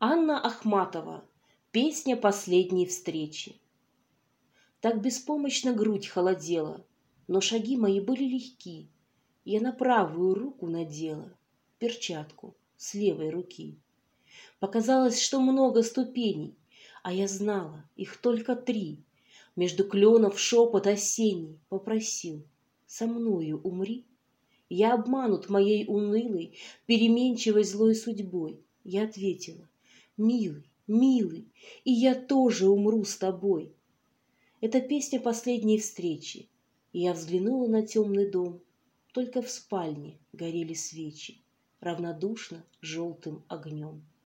Анна Ахматова. Песня последней встречи. Так беспомощно грудь холодела, но шаги мои были легки. Я на правую руку надела перчатку с левой руки. Показалось, что много ступеней, а я знала, их только 3. Между кленов шепот осенний попросил: со мною умри. Я обманут моей унылой, переменчивой злой судьбой. Я ответила: милый, милый, и я тоже умру с тобой. Это песня последней встречи. И я взглянула на темный дом. Только в спальне горели свечи равнодушно желтым огнем.